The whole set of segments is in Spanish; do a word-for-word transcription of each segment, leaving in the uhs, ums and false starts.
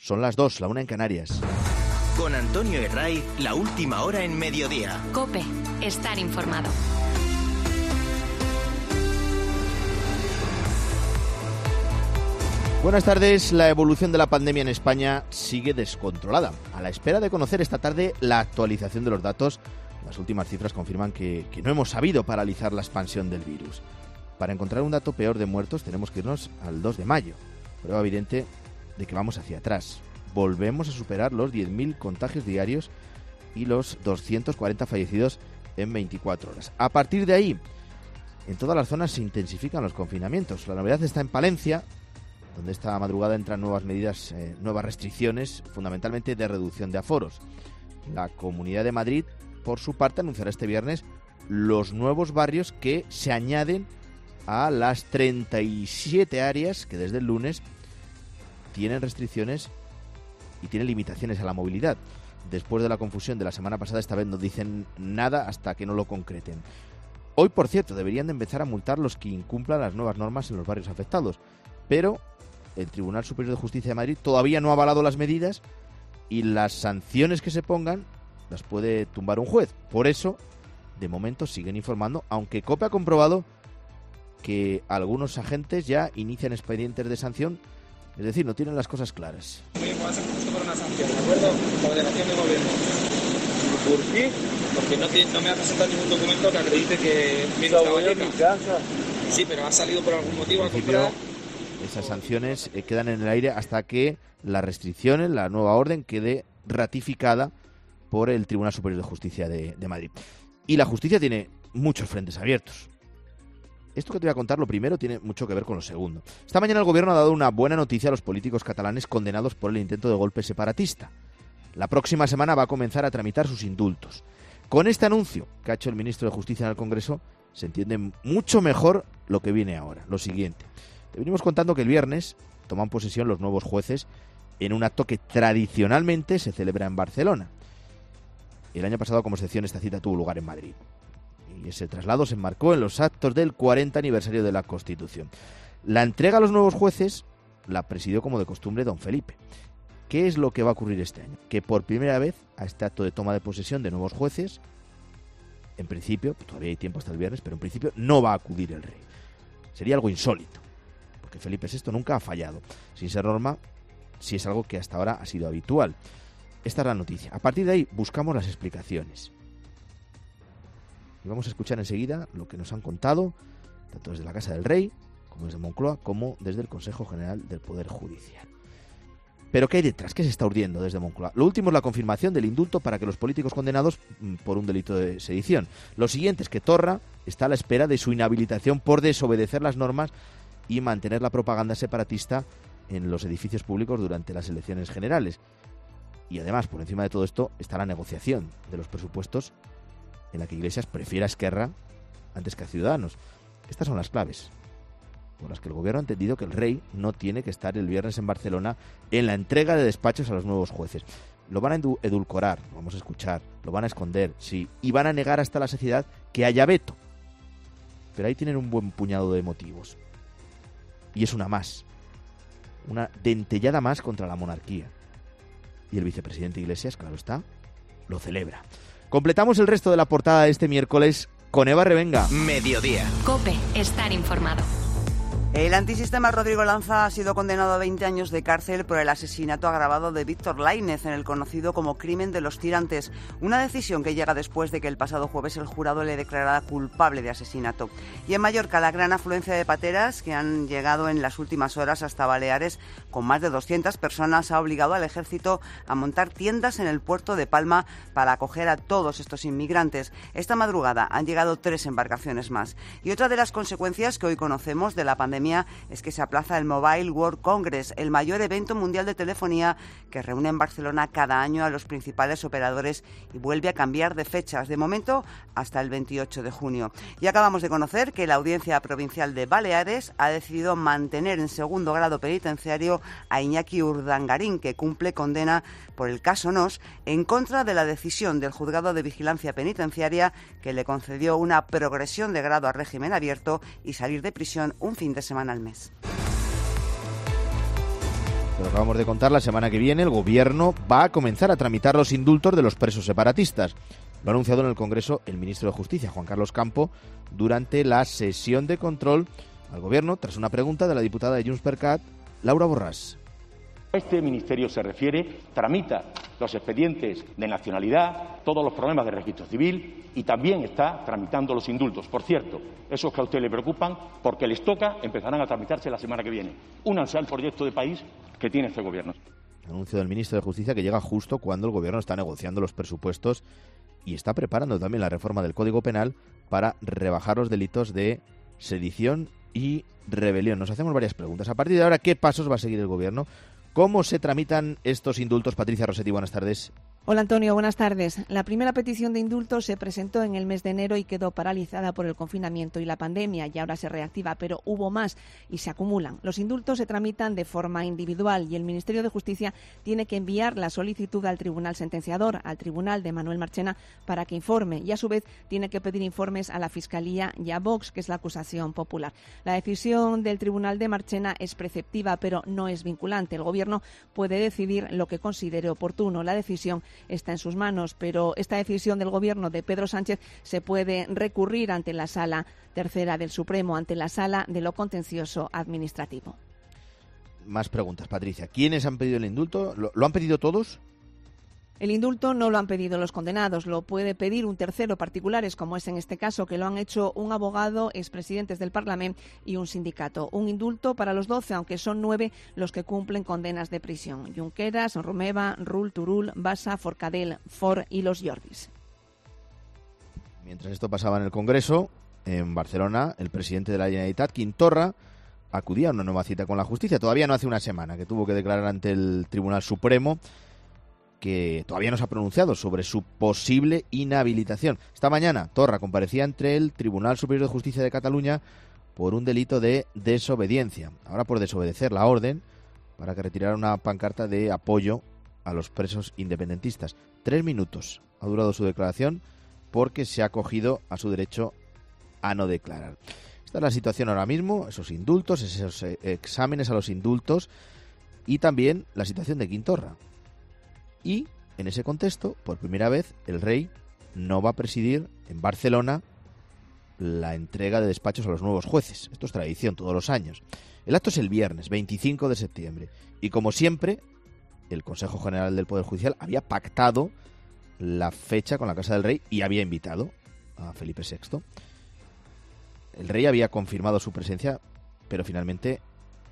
Son las dos, la una en Canarias. Con Antonio Herray, la última hora en mediodía. COPE, estar informado. Buenas tardes. La evolución de la pandemia en España sigue descontrolada. A la espera de conocer esta tarde la actualización de los datos, las últimas cifras confirman que, que no hemos sabido paralizar la expansión del virus. Para encontrar un dato peor de muertos tenemos que irnos al dos de mayo, prueba evidente de que vamos hacia atrás. Volvemos a superar los diez mil contagios diarios y los doscientos cuarenta fallecidos en veinticuatro horas. A partir de ahí, en todas las zonas se intensifican los confinamientos. La novedad está en Palencia, donde esta madrugada entran nuevas medidas, eh, nuevas restricciones, fundamentalmente de reducción de aforos. La Comunidad de Madrid, por su parte, anunciará este viernes los nuevos barrios que se añaden a las treinta y siete áreas que desde el lunes tienen restricciones y tienen limitaciones a la movilidad. Después de la confusión de la semana pasada, esta vez no dicen nada hasta que no lo concreten. Hoy, por cierto, deberían de empezar a multar los que incumplan las nuevas normas en los barrios afectados, pero el Tribunal Superior de Justicia de Madrid todavía no ha avalado las medidas y las sanciones que se pongan las puede tumbar un juez. Por eso, de momento, siguen informando, aunque COPE ha comprobado que algunos agentes ya inician expedientes de sanción, es decir, no tienen las cosas claras. Muy bien, vas a ser justo por una sanción, ¿de acuerdo? Por delegación de gobierno. ¿Por qué? Porque no, te, no me ha presentado ningún documento que acredite que viene esta valleca. Sí, pero ha salido por algún motivo a comprar. Esas sanciones eh, quedan en el aire hasta que las restricciones, la nueva orden, quede ratificada por el Tribunal Superior de Justicia de, de Madrid. Y la justicia tiene muchos frentes abiertos. Esto que te voy a contar, lo primero, tiene mucho que ver con lo segundo. Esta mañana el gobierno ha dado una buena noticia a los políticos catalanes condenados por el intento de golpe separatista. La próxima semana va a comenzar a tramitar sus indultos. Con este anuncio que ha hecho el ministro de Justicia en el Congreso, se entiende mucho mejor lo que viene ahora. Lo siguiente. Te venimos contando que el viernes toman posesión los nuevos jueces en un acto que tradicionalmente se celebra en Barcelona. El año pasado, como excepción, esta cita tuvo lugar en Madrid. Y ese traslado se enmarcó en los actos del cuarenta aniversario de la Constitución. La entrega a los nuevos jueces la presidió, como de costumbre, don Felipe. ¿Qué es lo que va a ocurrir este año? Que por primera vez a este acto de toma de posesión de nuevos jueces, en principio, todavía hay tiempo hasta el viernes, pero en principio no va a acudir el rey. Sería algo insólito, porque Felipe sexto nunca ha fallado. Sin ser norma, sí es algo que hasta ahora ha sido habitual. Esta es la noticia. A partir de ahí buscamos las explicaciones. Y vamos a escuchar enseguida lo que nos han contado, tanto desde la Casa del Rey, como desde Moncloa, como desde el Consejo General del Poder Judicial. Pero ¿qué hay detrás? ¿Qué se está urdiendo desde Moncloa? Lo último es la confirmación del indulto para que los políticos condenados por un delito de sedición. Lo siguiente es que Torra está a la espera de su inhabilitación por desobedecer las normas y mantener la propaganda separatista en los edificios públicos durante las elecciones generales. Y además, por encima de todo esto, está la negociación de los presupuestos, en la que Iglesias prefiere a Esquerra antes que a Ciudadanos. Estas son las claves por las que el gobierno ha entendido que el rey no tiene que estar el viernes en Barcelona en la entrega de despachos a los nuevos jueces. Lo van a edulcorar, lo vamos a escuchar, lo van a esconder, sí, y van a negar hasta la saciedad que haya veto. Pero ahí tienen un buen puñado de motivos. Y es una más, una dentellada más contra la monarquía. Y el vicepresidente Iglesias, claro está, lo celebra. Completamos el resto de la portada de este miércoles con Eva Revenga. Mediodía. COPE, estar informado. El antisistema Rodrigo Lanza ha sido condenado a veinte años de cárcel por el asesinato agravado de Víctor Lainez en el conocido como crimen de los tirantes. Una decisión que llega después de que el pasado jueves el jurado le declarara culpable de asesinato. Y en Mallorca, la gran afluencia de pateras que han llegado en las últimas horas hasta Baleares con más de doscientas personas ha obligado al ejército a montar tiendas en el puerto de Palma para acoger a todos estos inmigrantes. Esta madrugada han llegado tres embarcaciones más. Y otra de las consecuencias que hoy conocemos de la pandemia es que se aplaza el Mobile World Congress, el mayor evento mundial de telefonía que reúne en Barcelona cada año a los principales operadores y vuelve a cambiar de fechas, de momento hasta el veintiocho de junio. Y acabamos de conocer que la Audiencia Provincial de Baleares ha decidido mantener en segundo grado penitenciario a Iñaki Urdangarín, que cumple condena por el caso Nos, en contra de la decisión del Juzgado de Vigilancia Penitenciaria que le concedió una progresión de grado a régimen abierto y salir de prisión un fin de semana al mes. Pero acabamos de contar, la semana que viene el Gobierno va a comenzar a tramitar los indultos de los presos separatistas. Lo ha anunciado en el Congreso el ministro de Justicia, Juan Carlos Campo, durante la sesión de control al Gobierno, tras una pregunta de la diputada de Junts per Cat, Laura Borràs. Este ministerio se refiere, tramita los expedientes de nacionalidad, todos los problemas de registro civil y también está tramitando los indultos. Por cierto, esos que a usted le preocupan, porque les toca, empezarán a tramitarse la semana que viene. Únanse al proyecto de país que tiene este Gobierno. Anuncio del ministro de Justicia que llega justo cuando el Gobierno está negociando los presupuestos y está preparando también la reforma del Código Penal para rebajar los delitos de sedición y rebelión. Nos hacemos varias preguntas. A partir de ahora, ¿qué pasos va a seguir el Gobierno? ¿Cómo se tramitan estos indultos? Patricia Rossetti, buenas tardes. Hola Antonio, buenas tardes. La primera petición de indulto se presentó en el mes de enero y quedó paralizada por el confinamiento y la pandemia y ahora se reactiva, pero hubo más y se acumulan. Los indultos se tramitan de forma individual y el Ministerio de Justicia tiene que enviar la solicitud al Tribunal Sentenciador, al Tribunal de Manuel Marchena, para que informe y a su vez tiene que pedir informes a la Fiscalía y a Vox, que es la acusación popular. La decisión del Tribunal de Marchena es preceptiva, pero no es vinculante. El Gobierno puede decidir lo que considere oportuno. La decisión está en sus manos, pero esta decisión del Gobierno de Pedro Sánchez se puede recurrir ante la Sala Tercera del Supremo, ante la Sala de lo Contencioso Administrativo. Más preguntas, Patricia. ¿Quiénes han pedido el indulto? ¿Lo, lo han pedido todos? El indulto no lo han pedido los condenados, lo puede pedir un tercero, particulares, como es en este caso, que lo han hecho un abogado, expresidentes del Parlamento y un sindicato. Un indulto para los doce, aunque son nueve los que cumplen condenas de prisión. Junqueras, Romeva, Rull, Turull, Bassa, Forcadell, Ford y los Jordis. Mientras esto pasaba en el Congreso, en Barcelona, el presidente de la Generalitat, Quim Torra, acudía a una nueva cita con la justicia. Todavía no hace una semana, que tuvo que declarar ante el Tribunal Supremo, que todavía no se ha pronunciado sobre su posible inhabilitación. Esta mañana, Torra comparecía ante el Tribunal Superior de Justicia de Cataluña por un delito de desobediencia. Ahora por desobedecer la orden para que retirara una pancarta de apoyo a los presos independentistas. Tres minutos ha durado su declaración porque se ha acogido a su derecho a no declarar. Esta es la situación ahora mismo, esos indultos, esos exámenes a los indultos y también la situación de Quim Torra. Y, en ese contexto, por primera vez, el rey no va a presidir en Barcelona la entrega de despachos a los nuevos jueces. Esto es tradición todos los años. El acto es el viernes, veinticinco de septiembre. Y, como siempre, el Consejo General del Poder Judicial había pactado la fecha con la Casa del Rey y había invitado a Felipe sexto. El rey había confirmado su presencia, pero finalmente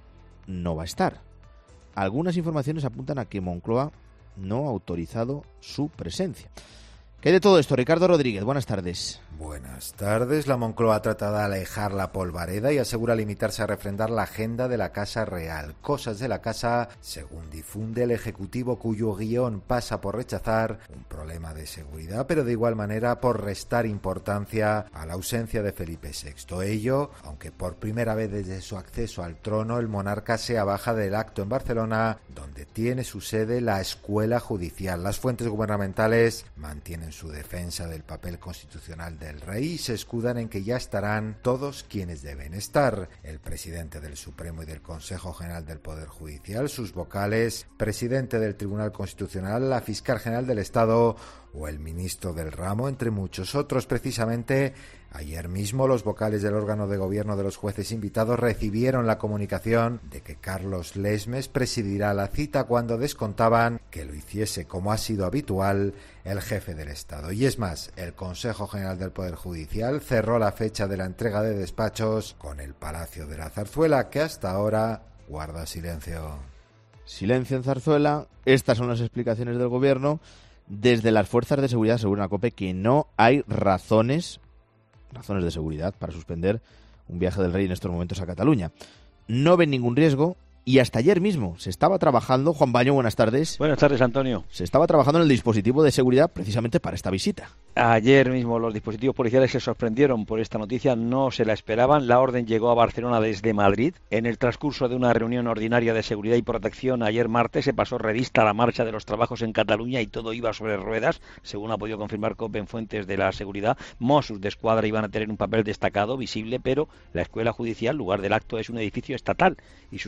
no va a estar. Algunas informaciones apuntan a que Moncloa no ha autorizado su presencia. ¿Qué hay de todo esto? Ricardo Rodríguez, buenas tardes. Buenas tardes. La Moncloa trata de alejar la polvareda y asegura limitarse a refrendar la agenda de la Casa Real. Cosas de la Casa, según difunde el Ejecutivo, cuyo guión pasa por rechazar un problema de seguridad, pero de igual manera por restar importancia a la ausencia de Felipe sexto. Ello, aunque por primera vez desde su acceso al trono, el monarca se abaja del acto en Barcelona, donde tiene su sede la Escuela Judicial. Las fuentes gubernamentales mantienen su defensa del papel constitucional de el rey y se escudan en que ya estarán todos quienes deben estar: el presidente del Supremo y del Consejo General del Poder Judicial, sus vocales, presidente del Tribunal Constitucional, la fiscal general del Estado o el ministro del ramo, entre muchos otros. Precisamente ayer mismo los vocales del órgano de gobierno de los jueces invitados recibieron la comunicación de que Carlos Lesmes presidirá la cita cuando descontaban que lo hiciese, como ha sido habitual, el jefe del Estado. Y es más, el Consejo General del Poder Judicial cerró la fecha de la entrega de despachos con el Palacio de la Zarzuela, que hasta ahora guarda silencio. Silencio en Zarzuela. Estas son las explicaciones del gobierno. Desde las fuerzas de seguridad aseguran a COPE que no hay razones, razones de seguridad para suspender un viaje del rey en estos momentos a Cataluña. No ven ningún riesgo y hasta ayer mismo se estaba trabajando. Juan Baño, buenas tardes. Buenas tardes, Antonio. Se estaba trabajando en el dispositivo de seguridad precisamente para esta visita. Ayer mismo los dispositivos policiales se sorprendieron por esta noticia, no se la esperaban. La orden llegó a Barcelona desde Madrid. En el transcurso de una reunión ordinaria de seguridad y protección ayer martes se pasó revista a la marcha de los trabajos en Cataluña y todo iba sobre ruedas, según ha podido confirmar COPE en fuentes de la seguridad. Mossos de Escuadra iban a tener un papel destacado, visible, pero la Escuela Judicial, lugar del acto, es un edificio estatal y su seguridad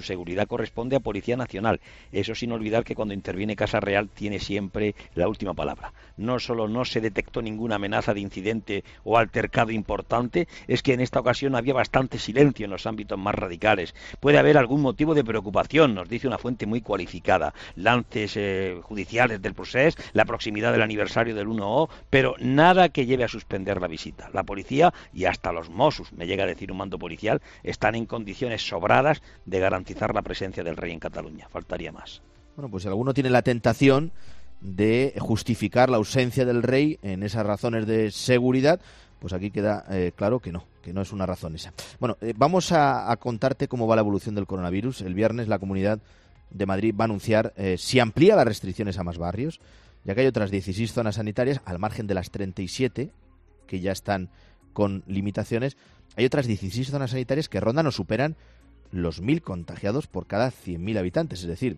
corresponde a Policía Nacional. Eso sin olvidar que cuando interviene Casa Real tiene siempre la última palabra. No solo no se detectó ninguna amenaza de incidente o altercado importante, es que en esta ocasión había bastante silencio en los ámbitos más radicales. Puede haber algún motivo de preocupación, nos dice una fuente muy cualificada. Lances eh, judiciales del procés, la proximidad del aniversario del uno O, pero nada que lleve a suspender la visita. La policía y hasta los Mossos, me llega a decir un mando policial, están en condiciones sobradas de garantizar la presencia del rey en Cataluña. Faltaría más. Bueno, pues si alguno tiene la tentación de justificar la ausencia del rey en esas razones de seguridad, pues aquí queda eh, claro que no, que no es una razón esa. Bueno, eh, vamos a, a contarte cómo va la evolución del coronavirus. El viernes la Comunidad de Madrid va a anunciar eh, si amplía las restricciones a más barrios, ya que hay otras dieciséis zonas sanitarias, al margen de las treinta y siete que ya están con limitaciones. Hay otras dieciséis zonas sanitarias que rondan o superan los mil contagiados por cada cien mil habitantes, es decir,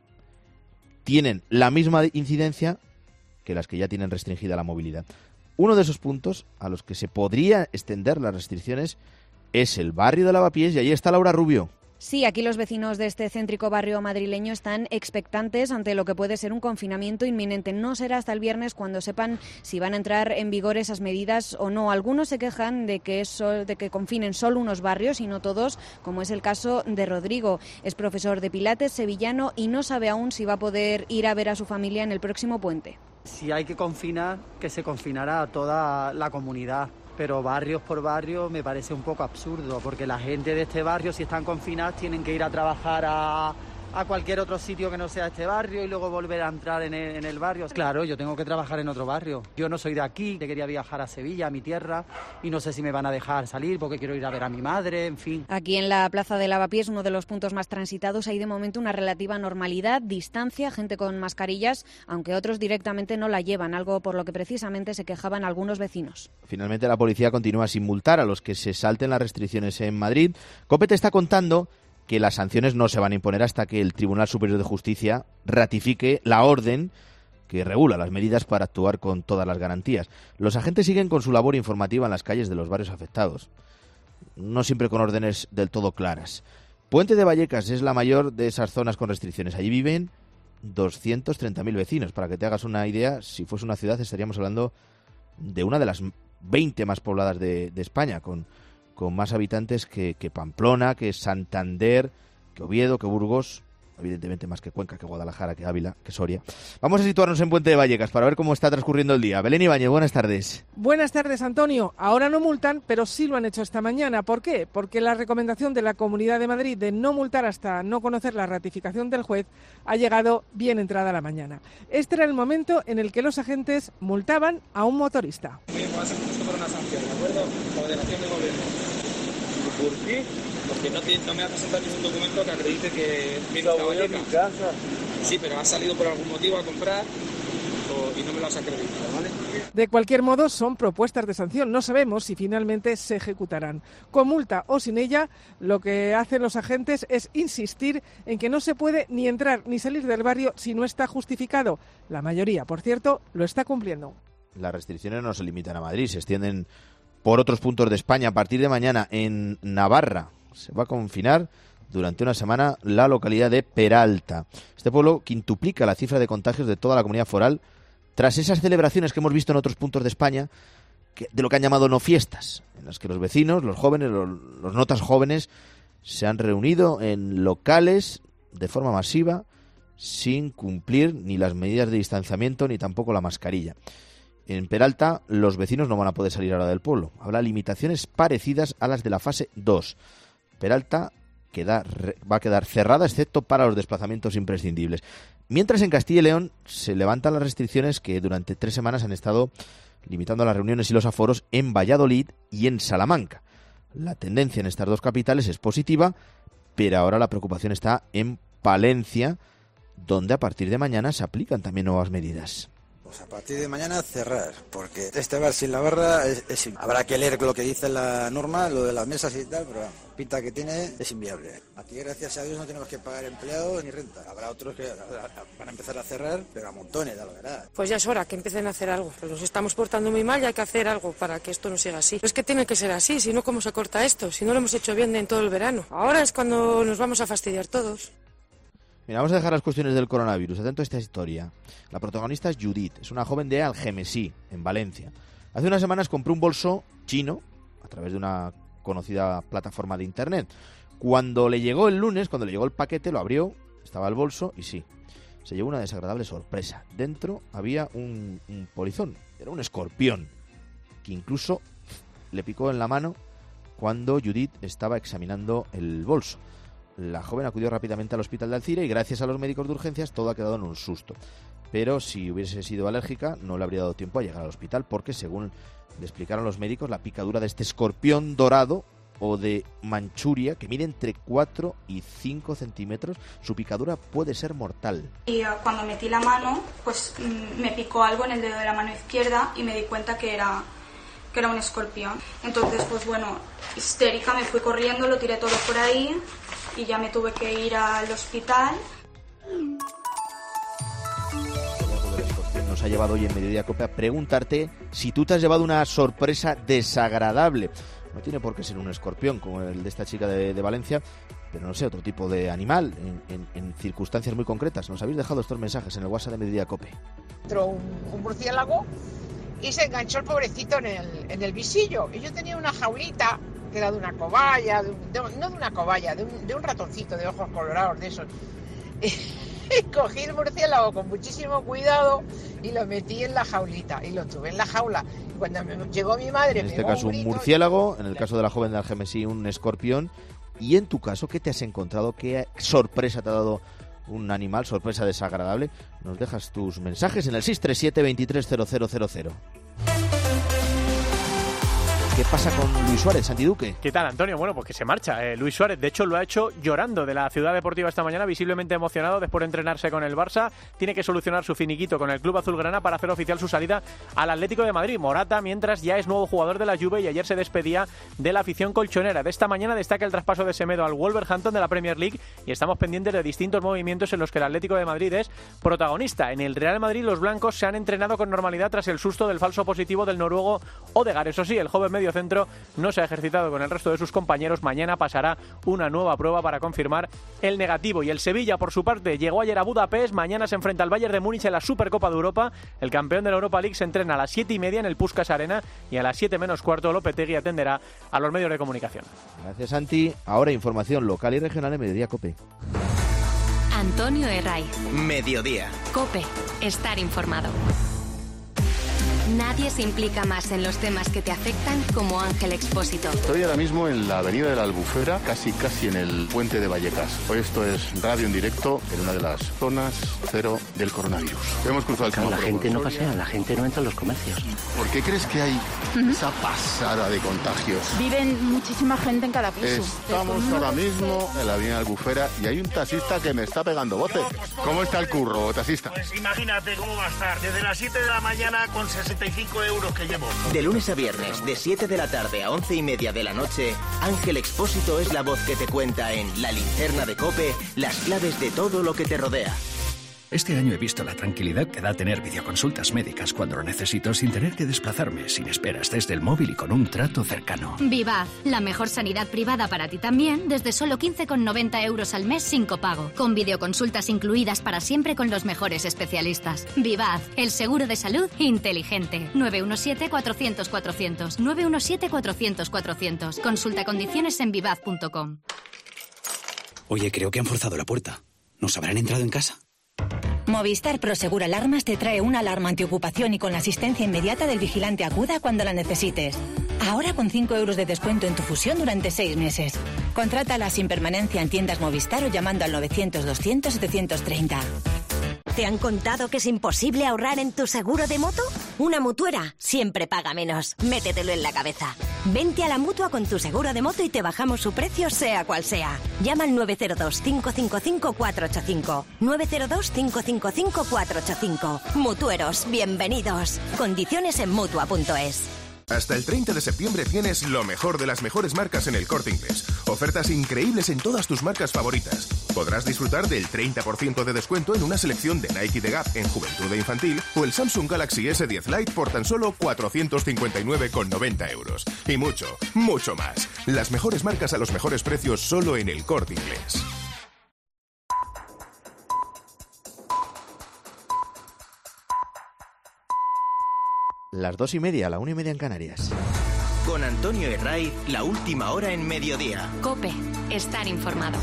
tienen la misma incidencia que las que ya tienen restringida la movilidad. Uno de esos puntos a los que se podría extender las restricciones es el barrio de Lavapiés, y ahí está Laura Rubio. Sí, aquí los vecinos de este céntrico barrio madrileño están expectantes ante lo que puede ser un confinamiento inminente. No será hasta el viernes cuando sepan si van a entrar en vigor esas medidas o no. Algunos se quejan de que, es sol, de que confinen solo unos barrios y no todos, como es el caso de Rodrigo. Es profesor de Pilates, sevillano, y no sabe aún si va a poder ir a ver a su familia en el próximo puente. Si hay que confinar, que se confinará a toda la comunidad. Pero barrios por barrio me parece un poco absurdo, porque la gente de este barrio, si están confinados, tienen que ir a trabajar a, a cualquier otro sitio que no sea este barrio y luego volver a entrar en el, en el barrio. Claro, yo tengo que trabajar en otro barrio. Yo no soy de aquí, que quería viajar a Sevilla, a mi tierra, y no sé si me van a dejar salir porque quiero ir a ver a mi madre, en fin. Aquí en la Plaza de Lavapiés, uno de los puntos más transitados, hay de momento una relativa normalidad, distancia, gente con mascarillas, aunque otros directamente no la llevan, algo por lo que precisamente se quejaban algunos vecinos. Finalmente la policía continúa sin multar a los que se salten las restricciones en Madrid. COPE te está contando que las sanciones no se van a imponer hasta que el Tribunal Superior de Justicia ratifique la orden que regula las medidas para actuar con todas las garantías. Los agentes siguen con su labor informativa en las calles de los barrios afectados, no siempre con órdenes del todo claras. Puente de Vallecas es la mayor de esas zonas con restricciones. Allí viven doscientos treinta mil vecinos. Para que te hagas una idea, si fuese una ciudad estaríamos hablando de una de las veinte más pobladas de, de España, con con más habitantes que, que Pamplona, que Santander, que Oviedo, que Burgos, evidentemente más que Cuenca, que Guadalajara, que Ávila, que Soria. Vamos a situarnos en Puente de Vallecas para ver cómo está transcurriendo el día. Belén Ibáñez, buenas tardes. Buenas tardes, Antonio. Ahora no multan, pero sí lo han hecho esta mañana. ¿Por qué? Porque la recomendación de la Comunidad de Madrid de no multar hasta no conocer la ratificación del juez ha llegado bien entrada la mañana. Este era el momento en el que los agentes multaban a un motorista. Bien, va a ser justo por una sanción, ¿de acuerdo? Ordenación de gobierno. ¿Por qué? Porque no, te, no me ha presentado ningún documento que acredite que viene esta valleca. Sí, pero ha salido por algún motivo a comprar o, y no me lo has acreditado, ¿vale? De cualquier modo, son propuestas de sanción. No sabemos si finalmente se ejecutarán. Con multa o sin ella, lo que hacen los agentes es insistir en que no se puede ni entrar ni salir del barrio si no está justificado. La mayoría, por cierto, lo está cumpliendo. Las restricciones no se limitan a Madrid, se extienden por otros puntos de España. A partir de mañana, en Navarra, se va a confinar durante una semana la localidad de Peralta. Este pueblo quintuplica la cifra de contagios de toda la comunidad foral tras esas celebraciones que hemos visto en otros puntos de España, que, de lo que han llamado no fiestas, en las que los vecinos, los jóvenes, los, los no tan jóvenes, se han reunido en locales de forma masiva sin cumplir ni las medidas de distanciamiento ni tampoco la mascarilla. En Peralta, los vecinos no van a poder salir ahora del pueblo. Habrá limitaciones parecidas a las de la fase dos. Peralta queda, va a quedar cerrada, excepto para los desplazamientos imprescindibles. Mientras en Castilla y León se levantan las restricciones que durante tres semanas han estado limitando las reuniones y los aforos en Valladolid y en Salamanca. La tendencia en estas dos capitales es positiva, pero ahora la preocupación está en Palencia, donde a partir de mañana se aplican también nuevas medidas. Pues a partir de mañana cerrar, porque este bar sin la barra es, es habrá que leer lo que dice la norma, lo de las mesas y tal, pero pinta que tiene es inviable. Aquí gracias a Dios no tenemos que pagar empleados ni renta. Habrá otros que van a empezar a cerrar, pero a montones, la verdad. Pues ya es hora que empiecen a hacer algo. Nos estamos portando muy mal y hay que hacer algo para que esto no siga así. Es que tiene que ser así, si no, ¿cómo se corta esto? Si no lo hemos hecho bien en todo el verano. Ahora es cuando nos vamos a fastidiar todos. Mira, vamos a dejar las cuestiones del coronavirus. Atento a esta historia. La protagonista es Judith, es una joven de Algemesí, en Valencia. Hace unas semanas compró un bolso chino a través de una conocida plataforma de internet. Cuando le llegó el lunes, cuando le llegó el paquete, lo abrió, estaba el bolso y sí, se llevó una desagradable sorpresa. Dentro había un, un polizón, era un escorpión, que incluso le picó en la mano cuando Judith estaba examinando el bolso. La joven acudió rápidamente al hospital de Alcira y gracias a los médicos de urgencias todo ha quedado en un susto. Pero si hubiese sido alérgica no le habría dado tiempo a llegar al hospital porque, según le explicaron los médicos, la picadura de este escorpión dorado o de Manchuria, que mide entre cuatro y cinco centímetros, su picadura puede ser mortal. Y uh, cuando metí la mano, pues mm, me picó algo en el dedo de la mano izquierda y me di cuenta que era, que era un escorpión. Entonces, pues bueno, histérica, me fui corriendo, lo tiré todo por ahí y ya me tuve que ir al hospital. Nos ha llevado hoy en Mediodía Cope a preguntarte si tú te has llevado una sorpresa desagradable. No tiene por qué ser un escorpión como el de esta chica de, de Valencia, pero no sé, otro tipo de animal en, en, en circunstancias muy concretas. Nos habéis dejado estos mensajes en el WhatsApp de Mediodía Cope. Entró un, un murciélago y se enganchó el pobrecito en el, en el visillo. Y yo tenía una jaulita que era de una cobaya, de un, de, no de una cobaya, de un, de un ratoncito de ojos colorados de esos. Y cogí el murciélago con muchísimo cuidado y lo metí en la jaulita y lo tuve en la jaula. Y cuando me llegó mi madre... En este caso un, un murciélago, en el caso de la joven de Algemesí un escorpión. Y en tu caso, ¿qué te has encontrado? ¿Qué sorpresa te ha dado un animal? Sorpresa desagradable. Nos dejas tus mensajes en el seis tres siete, veintitrés cero cero cero cero. ¿Qué pasa con Luis Suárez, Santi Duque? ¿Qué tal, Antonio? Bueno, pues que se marcha. Eh, Luis Suárez, de hecho, lo ha hecho llorando de la Ciudad Deportiva esta mañana, visiblemente emocionado después de entrenarse con el Barça. Tiene que solucionar su finiquito con el club azulgrana para hacer oficial su salida al Atlético de Madrid. Morata, mientras, ya es nuevo jugador de la Juve y ayer se despedía de la afición colchonera. De esta mañana destaca el traspaso de Semedo al Wolverhampton de la Premier League y estamos pendientes de distintos movimientos en los que el Atlético de Madrid es protagonista. En el Real Madrid, los blancos se han entrenado con normalidad tras el susto del falso positivo del noruego Odegaard. Eso sí, el joven mediocentro no se ha ejercitado con el resto de sus compañeros. Mañana pasará una nueva prueba para confirmar el negativo. Y el Sevilla, por su parte, llegó ayer a Budapest. Mañana se enfrenta al Bayern de Múnich en la Supercopa de Europa. El campeón de la Europa League se entrena a las siete y media en el Puskás Arena y a las siete menos cuarto Lopetegui atenderá a los medios de comunicación. Gracias, Santi. Ahora información local y regional en Mediodía Cope. Antonio Herray. Mediodía. Cope. Estar informado. Nadie se implica más en los temas que te afectan como Ángel Expósito. Estoy ahora mismo en la avenida de la Albufera, casi casi en el puente de Vallecas. Hoy esto es radio en directo en una de las zonas cero del coronavirus. Hemos cruzado el semáforo. La gente no pasea, la gente no entra en los comercios. ¿Por qué crees que hay uh-huh. esa pasada de contagios? Viven muchísima gente en cada piso. Estamos ahora mismo en la avenida de la Albufera y hay un taxista que me está pegando voces. ¿Cómo está el curro, taxista? Pues imagínate cómo va a estar. Desde las siete de la mañana con sesenta y cinco euros que llevo. De lunes a viernes, de siete de la tarde a once y media de la noche, Ángel Expósito es la voz que te cuenta en La Linterna de Cope las claves de todo lo que te rodea. Este año he visto la tranquilidad que da tener videoconsultas médicas cuando lo necesito sin tener que desplazarme, sin esperas desde el móvil y con un trato cercano. Vivaz, la mejor sanidad privada para ti también, desde solo quince con noventa euros al mes sin copago, con videoconsultas incluidas para siempre con los mejores especialistas. Vivaz, el seguro de salud inteligente. nueve uno siete, cuatrocientos, cuatrocientos. nueve uno siete, cuatrocientos, cuatrocientos. Consulta condiciones en vivaz punto com. Oye, creo que han forzado la puerta. ¿Nos habrán entrado en casa? Movistar Prosegur Alarmas te trae una alarma antiocupación y con la asistencia inmediata del vigilante acuda cuando la necesites. Ahora con cinco euros de descuento en tu fusión durante seis meses. Contrátala sin permanencia en tiendas Movistar o llamando al novecientos, doscientos, setecientos treinta. ¿Te han contado que es imposible ahorrar en tu seguro de moto? Una mutuera siempre paga menos. Métetelo en la cabeza. Vente a la Mutua con tu seguro de moto y te bajamos su precio sea cual sea. Llama al nueve cero dos, cinco cinco cinco, cuatro ocho cinco. nueve cero dos, cinco cinco cinco, cuatro ocho cinco. Mutueros, bienvenidos. Condiciones en Mutua punto es. Hasta el treinta de septiembre tienes lo mejor de las mejores marcas en El Corte Inglés. Ofertas increíbles en todas tus marcas favoritas. Podrás disfrutar del treinta por ciento de descuento en una selección de Nike y de Gap en juventud e infantil o el Samsung Galaxy ese diez Lite por tan solo cuatrocientos cincuenta y nueve con noventa euros. Y mucho, mucho más. Las mejores marcas a los mejores precios solo en El Corte Inglés. las dos y media, la una y media en Canarias. Con Antonio Herraiz, la última hora en mediodía. COPE, estar informado.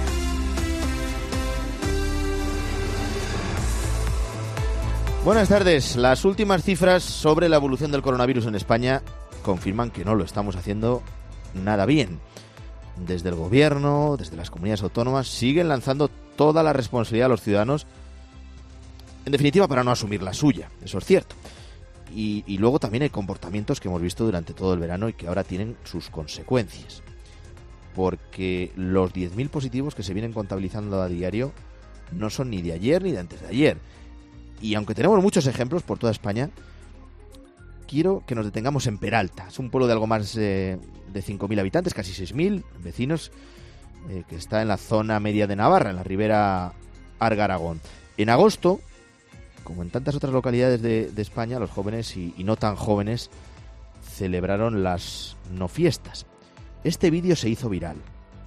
Buenas tardes. Las últimas cifras sobre la evolución del coronavirus en España confirman que no lo estamos haciendo nada bien. Desde el gobierno, desde las comunidades autónomas, siguen lanzando toda la responsabilidad a los ciudadanos, en definitiva, para no asumir la suya. Eso es cierto. Y, y luego también hay comportamientos que hemos visto durante todo el verano y que ahora tienen sus consecuencias. Porque los diez mil positivos que se vienen contabilizando a diario no son ni de ayer ni de antes de ayer. Y aunque tenemos muchos ejemplos por toda España, quiero que nos detengamos en Peralta. Es un pueblo de algo más eh, de cinco mil habitantes, casi seis mil vecinos, eh, que está en la zona media de Navarra, en la ribera Arga-Aragón. En agosto, como en tantas otras localidades de, de España, los jóvenes y, y no tan jóvenes celebraron las no fiestas. Este vídeo se hizo viral.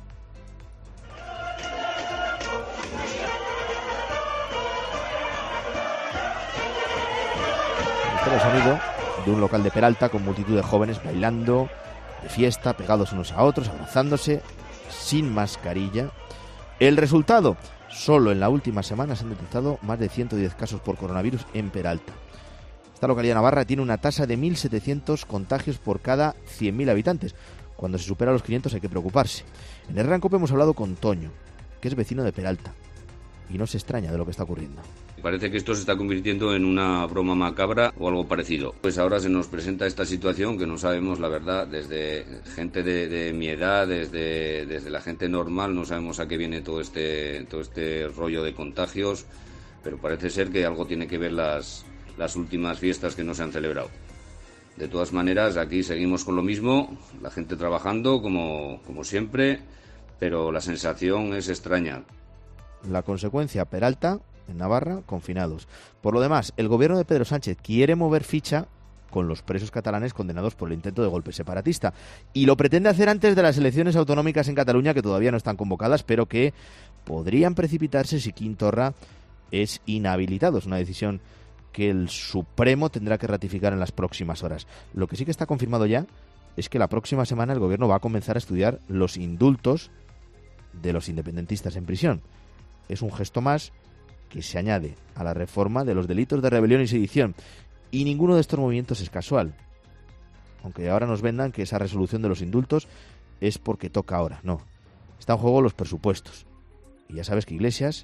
Este es el sonido de un local de Peralta con multitud de jóvenes bailando, de fiesta, pegados unos a otros, abrazándose, sin mascarilla. El resultado: solo en la última semana se han detectado más de ciento diez casos por coronavirus en Peralta. Esta localidad navarra tiene una tasa de mil setecientos contagios por cada cien mil habitantes. Cuando se supera los quinientos hay que preocuparse. En el Herrán Cope hemos hablado con Toño, que es vecino de Peralta, y no se extraña de lo que está ocurriendo. Parece que esto se está convirtiendo en una broma macabra o algo parecido. Pues ahora se nos presenta esta situación que no sabemos, la verdad, desde gente de, de mi edad, desde, desde la gente normal, no sabemos a qué viene todo este, todo este rollo de contagios, pero parece ser que algo tiene que ver las, las últimas fiestas que no se han celebrado. De todas maneras, aquí seguimos con lo mismo, la gente trabajando como, como siempre, pero la sensación es extraña. La consecuencia: Peralta, en Navarra, confinados. Por lo demás, el gobierno de Pedro Sánchez quiere mover ficha con los presos catalanes condenados por el intento de golpe separatista, y lo pretende hacer antes de las elecciones autonómicas en Cataluña, que todavía no están convocadas, pero que podrían precipitarse si Quim Torra es inhabilitado. Es una decisión que el Supremo tendrá que ratificar en las próximas horas. Lo que sí que está confirmado ya es que la próxima semana el gobierno va a comenzar a estudiar los indultos de los independentistas en prisión. Es un gesto más que se añade a la reforma de los delitos de rebelión y sedición. Y ninguno de estos movimientos es casual. Aunque ahora nos vendan que esa resolución de los indultos es porque toca ahora. No. Está en juego los presupuestos. Y ya sabes que Iglesias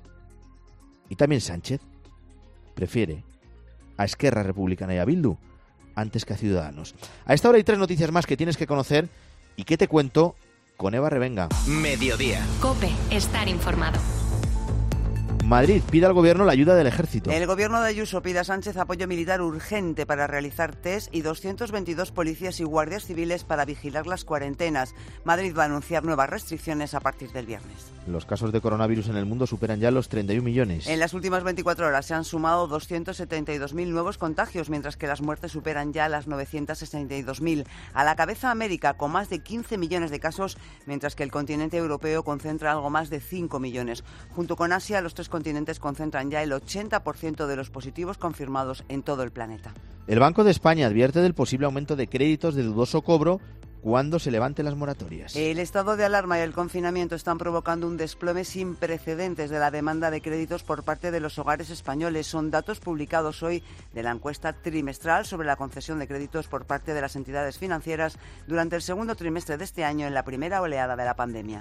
y también Sánchez prefiere a Esquerra Republicana y a Bildu antes que a Ciudadanos. A esta hora hay tres noticias más que tienes que conocer y que te cuento con Eva Revenga. Mediodía. COPE, estar informado. Madrid pide al gobierno la ayuda del ejército. El gobierno de Ayuso pide a Sánchez apoyo militar urgente para realizar test y doscientos veintidós policías y guardias civiles para vigilar las cuarentenas. Madrid va a anunciar nuevas restricciones a partir del viernes. Los casos de coronavirus en el mundo superan ya los treinta y un millones. En las últimas veinticuatro horas se han sumado doscientos setenta y dos mil nuevos contagios, mientras que las muertes superan ya las novecientos sesenta y dos mil. A la cabeza América, con más de quince millones de casos, mientras que el continente europeo concentra algo más de cinco millones. Junto con Asia, los tres continentes concentran ya el ochenta por ciento de los positivos confirmados en todo el planeta. El Banco de España advierte del posible aumento de créditos de dudoso cobro cuando se levanten las moratorias. El estado de alarma y el confinamiento están provocando un desplome sin precedentes de la demanda de créditos por parte de los hogares españoles. Son datos publicados hoy de la encuesta trimestral sobre la concesión de créditos por parte de las entidades financieras durante el segundo trimestre de este año, en la primera oleada de la pandemia.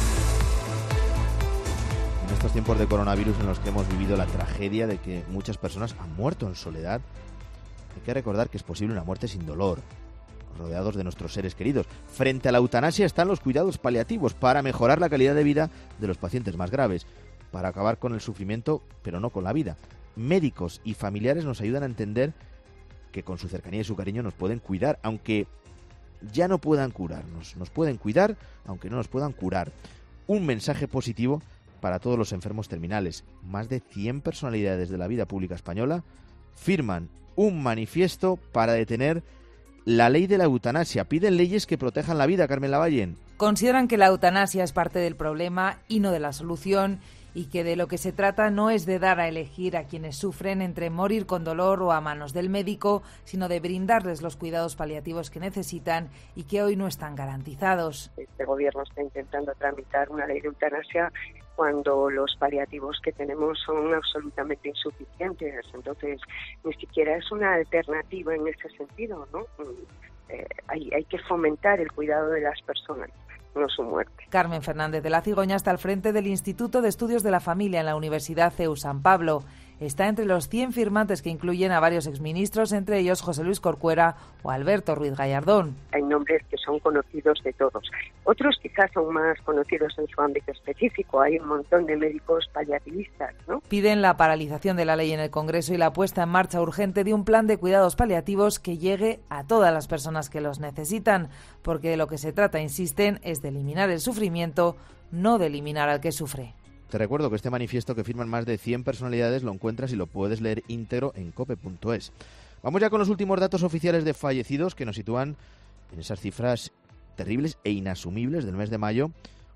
En estos tiempos de coronavirus en los que hemos vivido la tragedia de que muchas personas han muerto en soledad, hay que recordar que es posible una muerte sin dolor, rodeados de nuestros seres queridos. Frente a la eutanasia están los cuidados paliativos para mejorar la calidad de vida de los pacientes más graves, para acabar con el sufrimiento, pero no con la vida. Médicos y familiares nos ayudan a entender que con su cercanía y su cariño nos pueden cuidar, aunque ya no puedan curarnos. Nos pueden cuidar, aunque no nos puedan curar. Un mensaje positivo para todos los enfermos terminales. Más de cien personalidades de la vida pública española firman un manifiesto para detener la ley de la eutanasia. Piden leyes que protejan la vida, Carmen Lavallén. Consideran que la eutanasia es parte del problema y no de la solución, y que de lo que se trata no es de dar a elegir a quienes sufren entre morir con dolor o a manos del médico, sino de brindarles los cuidados paliativos que necesitan y que hoy no están garantizados. Este gobierno está intentando tramitar una ley de eutanasia cuando los paliativos que tenemos son absolutamente insuficientes. Entonces, ni siquiera es una alternativa en ese sentido, ¿no? Eh, hay, hay que fomentar el cuidado de las personas, no su muerte. Carmen Fernández de la Cigoña está al frente del Instituto de Estudios de la Familia en la Universidad C E U San Pablo. Está entre los cien firmantes que incluyen a varios exministros, entre ellos José Luis Corcuera o Alberto Ruiz Gallardón. Hay nombres que son conocidos de todos. Otros quizás son más conocidos en su ámbito específico. Hay un montón de médicos paliativistas, ¿no? Piden la paralización de la ley en el Congreso y la puesta en marcha urgente de un plan de cuidados paliativos que llegue a todas las personas que los necesitan, porque de lo que se trata, insisten, es de eliminar el sufrimiento, no de eliminar al que sufre. Te recuerdo que este manifiesto que firman más de cien personalidades lo encuentras y lo puedes leer íntegro en cope punto es. Vamos ya con los últimos datos oficiales de fallecidos que nos sitúan en esas cifras terribles e inasumibles del mes de mayo,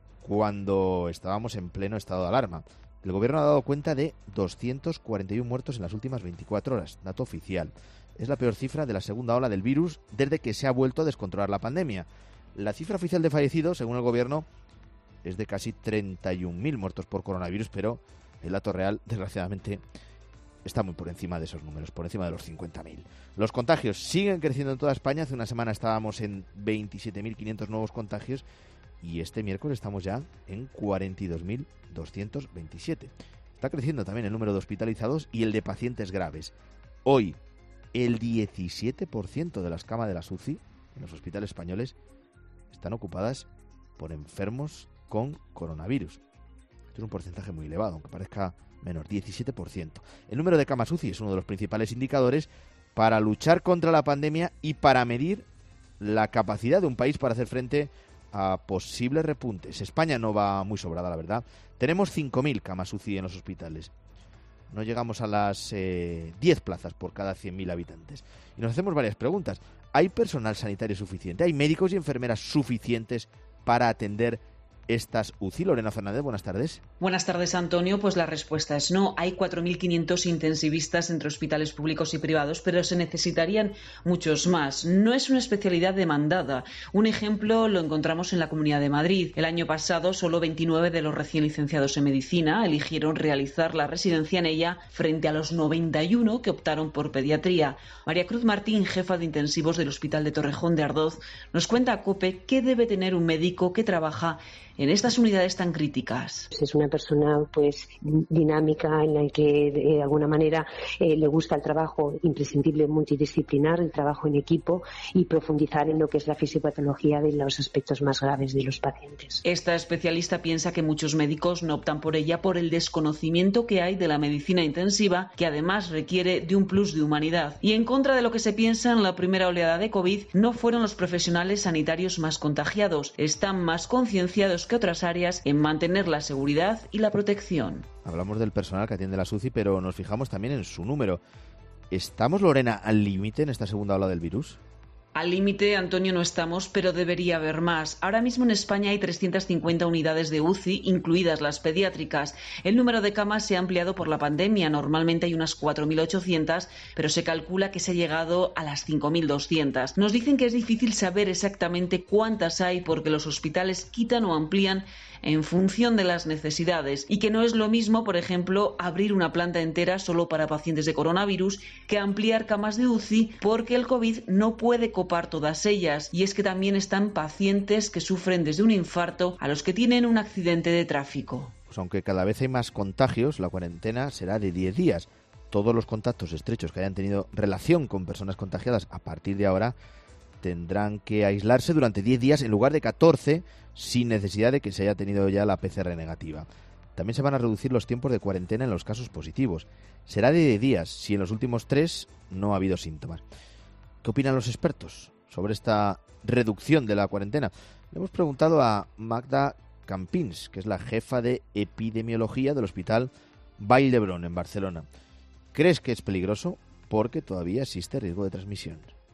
cuando estábamos en pleno estado de alarma. El gobierno ha dado cuenta de doscientos cuarenta y uno muertos en las últimas veinticuatro horas, dato oficial. Es la peor cifra de la segunda ola del virus desde que se ha vuelto a descontrolar la pandemia. La cifra oficial de fallecidos, según el gobierno, es de casi treinta y un mil muertos por coronavirus, pero el dato real, desgraciadamente, está muy por encima de esos números, por encima de los cincuenta mil. Los contagios siguen creciendo en toda España. Hace una semana estábamos en veintisiete mil quinientos nuevos contagios y este miércoles estamos ya en cuarenta y dos mil doscientos veintisiete. Está creciendo también el número de hospitalizados y el de pacientes graves. Hoy, el diecisiete por ciento de las camas de las U C I en los hospitales españoles están ocupadas por enfermos con coronavirus. Esto es un porcentaje muy elevado, aunque parezca menor, diecisiete por ciento. El número de camas U C I es uno de los principales indicadores para luchar contra la pandemia y para medir la capacidad de un país para hacer frente a posibles repuntes. España no va muy sobrada, la verdad. Tenemos cinco mil camas U C I en los hospitales. No llegamos a las eh, diez plazas por cada cien mil habitantes. Y nos hacemos varias preguntas. ¿Hay personal sanitario suficiente? ¿Hay médicos y enfermeras suficientes para atender estas U C I? Lorena Fernández, buenas tardes. Buenas tardes, Antonio. Pues la respuesta es no. Hay cuatro mil quinientos intensivistas entre hospitales públicos y privados, pero se necesitarían muchos más. No es una especialidad demandada. Un ejemplo lo encontramos en la Comunidad de Madrid. El año pasado, solo veintinueve de los recién licenciados en medicina eligieron realizar la residencia en ella frente a los noventa y uno que optaron por pediatría. María Cruz Martín, jefa de intensivos del Hospital de Torrejón de Ardoz, nos cuenta a COPE qué debe tener un médico que trabaja en estas unidades tan críticas. Es una persona pues dinámica, en la que de alguna manera eh, le gusta el trabajo imprescindible multidisciplinar, el trabajo en equipo y profundizar en lo que es la fisiopatología de los aspectos más graves de los pacientes. Esta especialista piensa que muchos médicos no optan por ella por el desconocimiento que hay de la medicina intensiva, que además requiere de un plus de humanidad. Y en contra de lo que se piensa, en la primera oleada de COVID no fueron los profesionales sanitarios más contagiados, están más concienciados que otras áreas en mantener la seguridad y la protección. Hablamos del personal que atiende la U C I, pero nos fijamos también en su número. ¿Estamos, Lorena, al límite en esta segunda ola del virus? Al límite, Antonio, no estamos, pero debería haber más. Ahora mismo en España hay trescientas cincuenta unidades de U C I, incluidas las pediátricas. El número de camas se ha ampliado por la pandemia. Normalmente hay unas cuatro mil ochocientas, pero se calcula que se ha llegado a las cinco mil doscientas. Nos dicen que es difícil saber exactamente cuántas hay porque los hospitales quitan o amplían en función de las necesidades y que no es lo mismo, por ejemplo, abrir una planta entera solo para pacientes de coronavirus que ampliar camas de U C I porque el COVID no puede copar todas ellas. Y es que también están pacientes que sufren desde un infarto a los que tienen un accidente de tráfico. Pues aunque cada vez hay más contagios, la cuarentena será de diez días. Todos los contactos estrechos que hayan tenido relación con personas contagiadas a partir de ahora tendrán que aislarse durante diez días en lugar de catorce, sin necesidad de que se haya tenido ya la P C R negativa. También se van a reducir los tiempos de cuarentena en los casos positivos. Será de diez días si en los últimos tres no ha habido síntomas. ¿Qué opinan los expertos sobre esta reducción de la cuarentena? Le hemos preguntado a Magda Campins, que es la jefa de epidemiología del Hospital Vall d'Hebron en Barcelona. ¿Crees que es peligroso? Porque todavía existe riesgo de transmisión.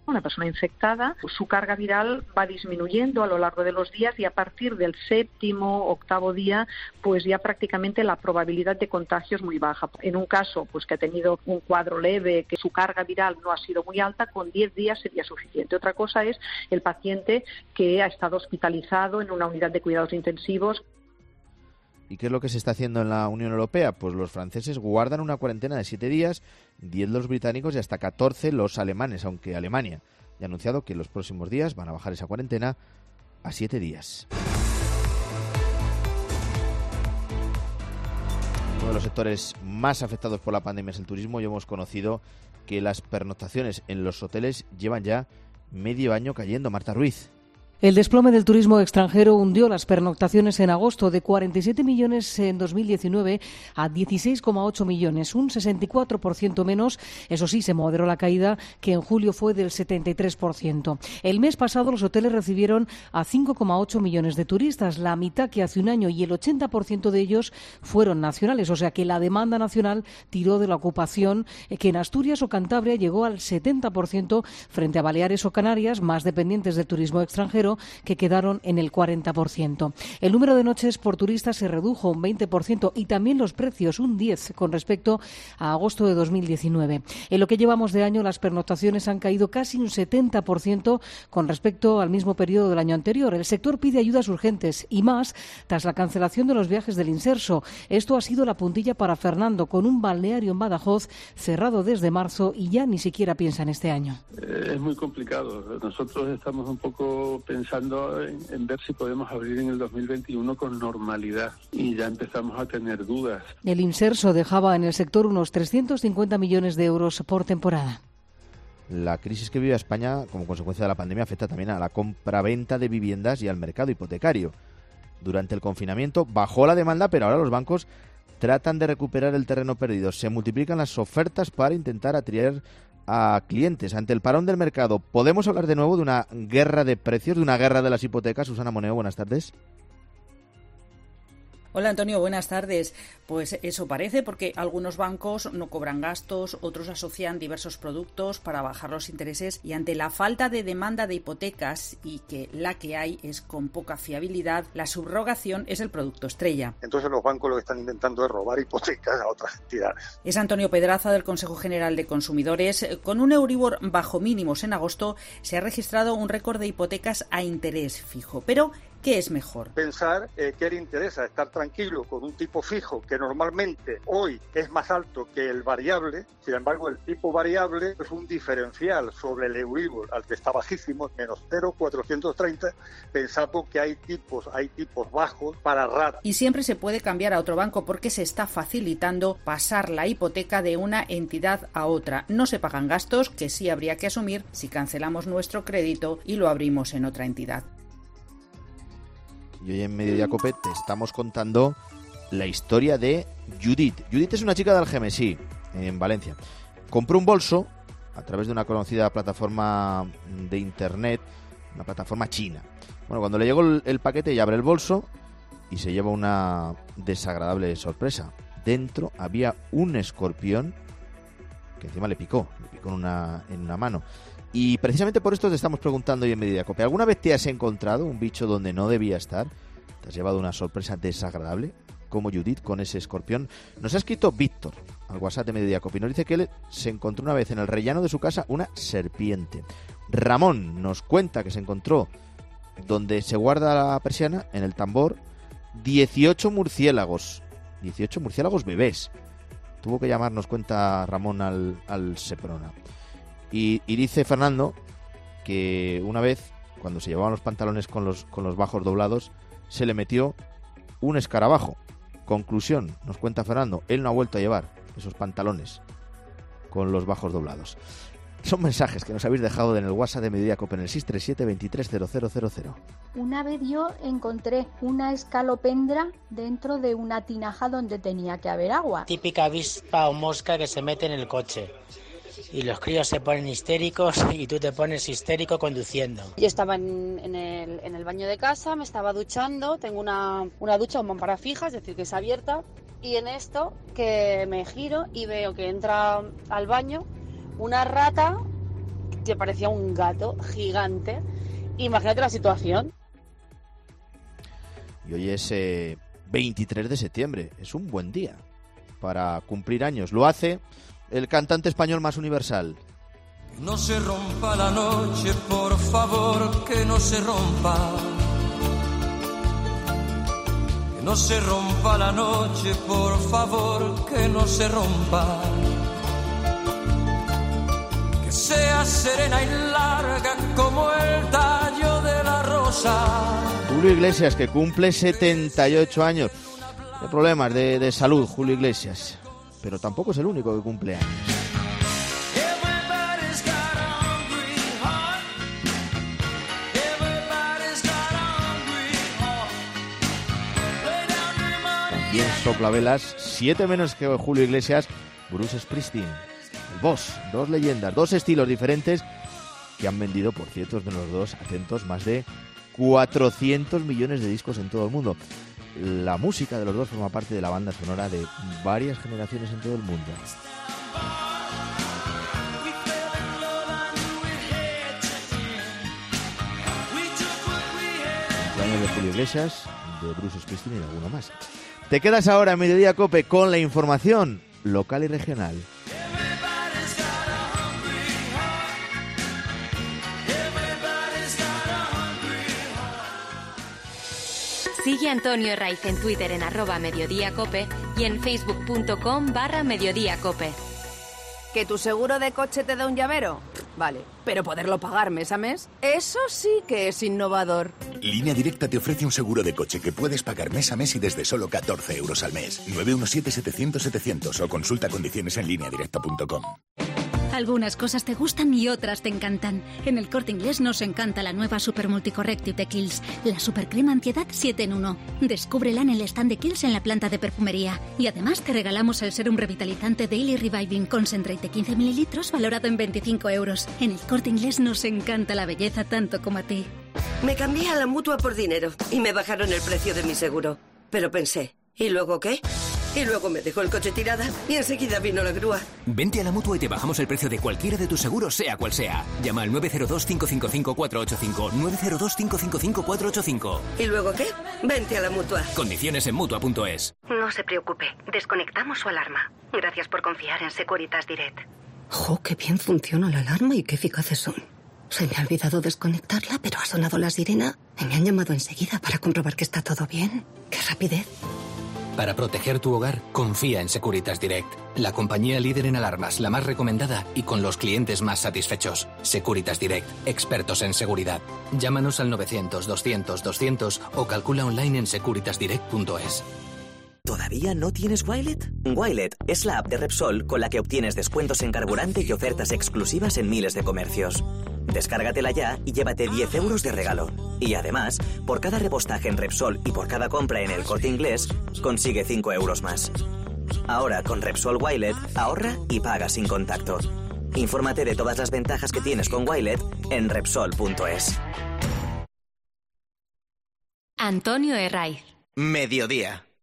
Una persona infectada, pues su carga viral va disminuyendo a lo largo de los días y a partir del séptimo, octavo día, pues ya prácticamente la probabilidad de contagio es muy baja. En un caso, pues que ha tenido un cuadro leve, que su carga viral no ha sido muy alta, con diez días sería suficiente. Otra cosa es el paciente que ha estado hospitalizado en una unidad de cuidados intensivos. ¿Y qué es lo que se está haciendo en la Unión Europea? Pues los franceses guardan una cuarentena de siete días, diez los británicos y hasta catorce los alemanes, aunque Alemania ya ha anunciado que en los próximos días van a bajar esa cuarentena a siete días. Uno de los sectores más afectados por la pandemia es el turismo y hemos conocido que las pernoctaciones en los hoteles llevan ya medio año cayendo. Marta Ruiz. El desplome del turismo extranjero hundió las pernoctaciones en agosto de cuarenta y siete millones en dos mil diecinueve a dieciséis coma ocho millones, un sesenta y cuatro por ciento menos. Eso sí, se moderó la caída, que en julio fue del setenta y tres por ciento. El mes pasado los hoteles recibieron a cinco coma ocho millones de turistas, la mitad que hace un año, y el ochenta por ciento de ellos fueron nacionales, o sea que la demanda nacional tiró de la ocupación, que en Asturias o Cantabria llegó al setenta por ciento frente a Baleares o Canarias, más dependientes del turismo extranjero, que quedaron en el cuarenta por ciento. El número de noches por turista se redujo un veinte por ciento y también los precios un diez por ciento con respecto a agosto de dos mil diecinueve. En lo que llevamos de año, las pernoctaciones han caído casi un setenta por ciento con respecto al mismo periodo del año anterior. El sector pide ayudas urgentes y más tras la cancelación de los viajes del Inserso. Esto ha sido la puntilla para Fernando, con un balneario en Badajoz cerrado desde marzo y ya ni siquiera piensa en este año. Eh, es muy complicado. Nosotros estamos un poco pensando en, en ver si podemos abrir en el dos mil veintiuno con normalidad y ya empezamos a tener dudas. El Inserso dejaba en el sector unos trescientos cincuenta millones de euros por temporada. La crisis que vive España como consecuencia de la pandemia afecta también a la compra-venta de viviendas y al mercado hipotecario. Durante el confinamiento bajó la demanda, pero ahora los bancos tratan de recuperar el terreno perdido. Se multiplican las ofertas para intentar atraer a clientes. Ante el parón del mercado, ¿podemos hablar de nuevo de una guerra de precios, de una guerra de las hipotecas? Susana Moneo, buenas tardes. Hola Antonio, buenas tardes. Pues eso parece, porque algunos bancos no cobran gastos, otros asocian diversos productos para bajar los intereses, y ante la falta de demanda de hipotecas y que la que hay es con poca fiabilidad, la subrogación es el producto estrella. Entonces los bancos lo que están intentando es robar hipotecas a otras entidades. Es Antonio Pedraza del Consejo General de Consumidores. Con un Euribor bajo mínimos en agosto se ha registrado un récord de hipotecas a interés fijo, pero ¿qué es mejor? Pensar eh, qué le interesa, estar tranquilo con un tipo fijo que normalmente hoy es más alto que el variable. Sin embargo, el tipo variable es un diferencial sobre el Euribor, al que está bajísimo, menos cero coma cuatrocientos treinta. Pensamos que hay tipos, hay tipos bajos para raras. Y siempre se puede cambiar a otro banco porque se está facilitando pasar la hipoteca de una entidad a otra. No se pagan gastos que sí habría que asumir si cancelamos nuestro crédito y lo abrimos en otra entidad. Y hoy en Mediodía Cope te estamos contando la historia de Judith. Judith es una chica de Algemesí, en Valencia. Compró un bolso a través de una conocida plataforma de internet, una plataforma china. Bueno, cuando le llegó el, el paquete, ella abre el bolso y se lleva una desagradable sorpresa. Dentro había un escorpión que encima le picó, le picó en una, en una mano. Y precisamente por esto te estamos preguntando hoy en Mediodía Cope. ¿Alguna vez te has encontrado un bicho donde no debía estar? ¿Te has llevado una sorpresa desagradable? Como Judith con ese escorpión. Nos ha escrito Víctor al WhatsApp de Mediodía Cope y nos dice que él se encontró una vez en el rellano de su casa una serpiente. Ramón nos cuenta que se encontró donde se guarda la persiana, en el tambor, dieciocho murciélagos. dieciocho murciélagos bebés. Tuvo que llamar, nos cuenta Ramón, al, al Seprona. Y, y dice Fernando que una vez, cuando se llevaban los pantalones con los, con los bajos doblados, se le metió un escarabajo. Conclusión, nos cuenta Fernando, él no ha vuelto a llevar esos pantalones con los bajos doblados. Son mensajes que nos habéis dejado en el WhatsApp de Mediodía Cope en el seis tres siete, veintitrés, cero cero cero cero. Una vez yo encontré una escalopendra dentro de una tinaja donde tenía que haber agua. Típica avispa o mosca que se mete en el coche. Y los críos se ponen histéricos y tú te pones histérico conduciendo. Yo estaba en, en, el, en el baño de casa, me estaba duchando, tengo una, una ducha con mampara fija, es decir, que es abierta, y en esto que me giro y veo que entra al baño una rata que parecía un gato gigante. Imagínate la situación. Y hoy es eh, veintitrés de septiembre, es un buen día para cumplir años. Lo hace el cantante español más universal. No se rompa la noche, por favor, que no se rompa. Que no se rompa la noche, por favor, que no se rompa. Que sea serena y larga como el tallo de la rosa. Julio Iglesias, que cumple setenta y ocho años. Hay problemas de, de salud, Julio Iglesias. Pero tampoco es el único que cumple años. También soplavelas, siete menos que Julio Iglesias, Bruce Springsteen, el Boss. Dos leyendas, dos estilos diferentes que han vendido, por cierto, de los dos, atentos, más de cuatrocientos millones de discos en todo el mundo. La música de los dos forma parte de la banda sonora de varias generaciones en todo el mundo. Cumpleaños de Julio Iglesias, de Bruce Springsteen y de alguno más. Te quedas ahora en Mediodía Cope con la información local y regional. Sigue a Antonio Herraiz en Twitter en arroba mediodíacope y en facebook.com barra mediodíacope. ¿Que tu seguro de coche te da un llavero? Vale, pero poderlo pagar mes a mes, eso sí que es innovador. Línea Directa te ofrece un seguro de coche que puedes pagar mes a mes y desde solo catorce euros al mes. nueve uno siete, setecientos, setecientos o consulta condiciones en línea directa punto com. Algunas cosas te gustan y otras te encantan. En El Corte Inglés nos encanta la nueva Super Multicorrective de Kiehl's, la Super Crema Antiedad siete en uno. Descúbrela en el stand de Kiehl's en la planta de perfumería. Y además te regalamos el serum revitalizante Daily Reviving Concentrate de quince mililitros valorado en veinticinco euros. En El Corte Inglés nos encanta la belleza tanto como a ti. Me cambié a la Mutua por dinero y me bajaron el precio de mi seguro. Pero pensé, ¿y luego qué? Y luego me dejó el coche tirada y enseguida vino la grúa. Vente a la Mutua y te bajamos el precio de cualquiera de tus seguros, sea cual sea. Llama al nueve cero dos, cinco cinco cinco, cuatro ocho cinco, nueve cero dos, cinco cinco cinco, cuatro ocho cinco. ¿Y luego qué? Vente a la Mutua. Condiciones en Mutua punto es. No se preocupe, desconectamos su alarma. Gracias por confiar en Securitas Direct. ¡Jo, qué bien funciona la alarma y qué eficaces son! Se me ha olvidado desconectarla, pero ha sonado la sirena y me han llamado enseguida para comprobar que está todo bien. ¡Qué rapidez! Para proteger tu hogar, confía en Securitas Direct, la compañía líder en alarmas, la más recomendada y con los clientes más satisfechos. Securitas Direct, expertos en seguridad. Llámanos al novecientos, doscientos, doscientos o calcula online en securitas direct punto es. ¿Todavía no tienes Wilet? Wilet es la app de Repsol con la que obtienes descuentos en carburante y ofertas exclusivas en miles de comercios. Descárgatela ya y llévate diez euros de regalo. Y además, por cada repostaje en Repsol y por cada compra en El Corte Inglés, consigue cinco euros más. Ahora, con Repsol Wilet, ahorra y paga sin contacto. Infórmate de todas las ventajas que tienes con Wilet en Repsol punto es. Antonio Herraiz. Mediodía.